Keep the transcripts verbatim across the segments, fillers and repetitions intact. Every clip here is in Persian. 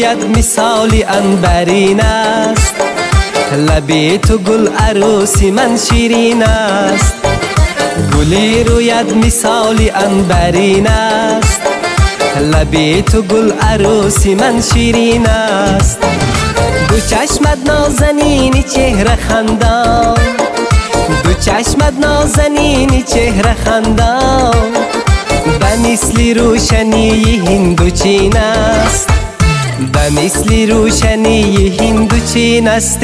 رویت مثالی عنبرین است، لبی تو گل عروسی من شیرین است. گلی رویت مثالی عنبرین است، لبی تو گل عروسی من شیرین است. دو چشمت نازنینی چهره خندان، دو چشمت نازنینی چهره خندان، به مثلی روشنی هندوچین است، به مثلی روشنی هندوچین است.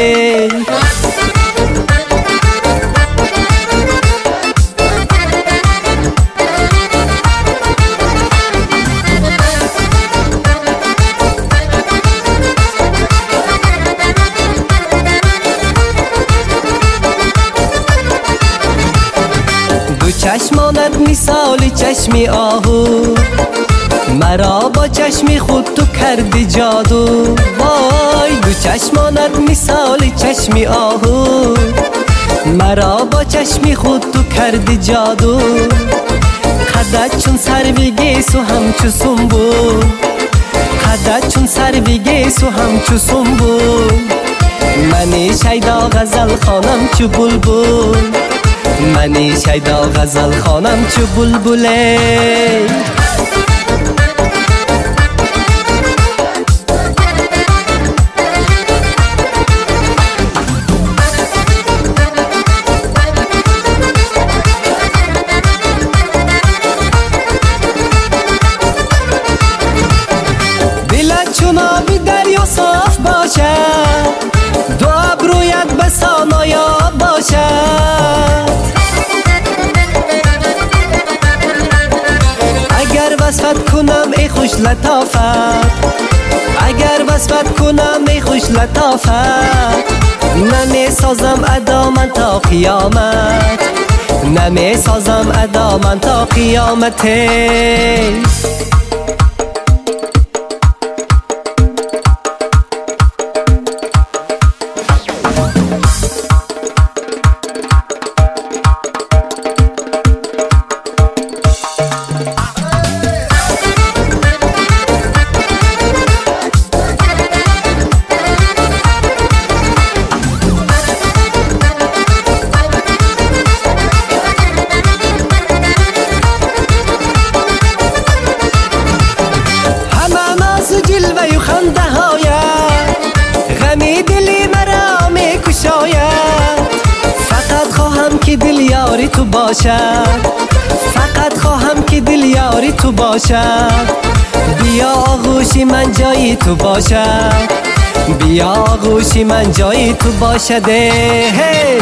دو چشمانت مثالی چشمی آهو، مرا با چشمی خود تو کردی جادو. وای دو چشمانت مثالی چشمی آهو، مرا با چشمی خود تو کردی جادو. قدت چون سروی گیسو همچو سنبول، قدت چون سروی گیسو همچو سنبول. منی شیدا غزل خوانم چو بلبل، منی شیدا غزل خوانم چو بلبله. دلت چون آبی دریا صاف باشد، دو ابرویت به سانایاب باشد. اگر وصفت کنم ای خوش لطافت، اگر وصفت کنم ای خوش لطافت، نمی سازم ادا من تا قیامت، نمی سازم ادا من تا قیامت. جلوه و خنده هایت غمی دلی مرا می کشاید. فقط خواهم که دل یاری تو باشد، فقط خواهم که دل یاری تو باشد. بیا آغوشی من جایی تو باشد، بیا آغوشی من جایی تو باشد. هی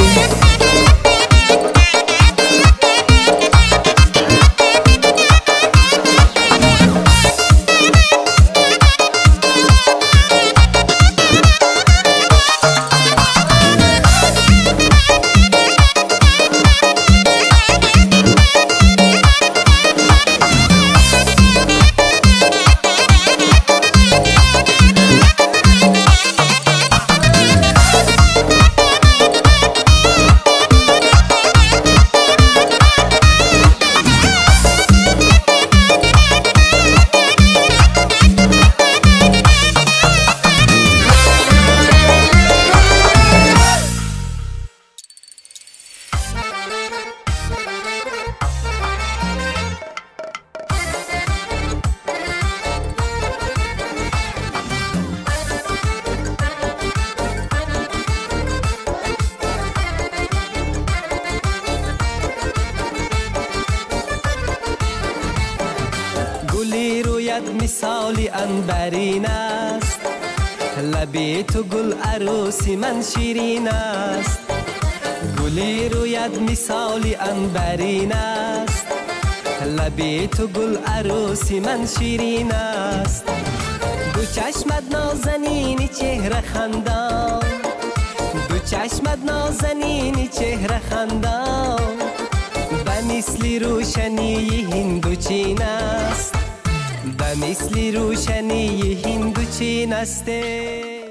گلی رویت مثالی عنبرین است، لبی تو گل عروسی من شیرین است. گلی رویت مثالی عنبرین است، لبی تو گل عروسی من شیرین است. دو چشمت نازنینی چهره خندان، دو چشمت نازنینی چهره خندان، به مثلی روشنی هندوچین است، به مثلی روشنی هندوچین است.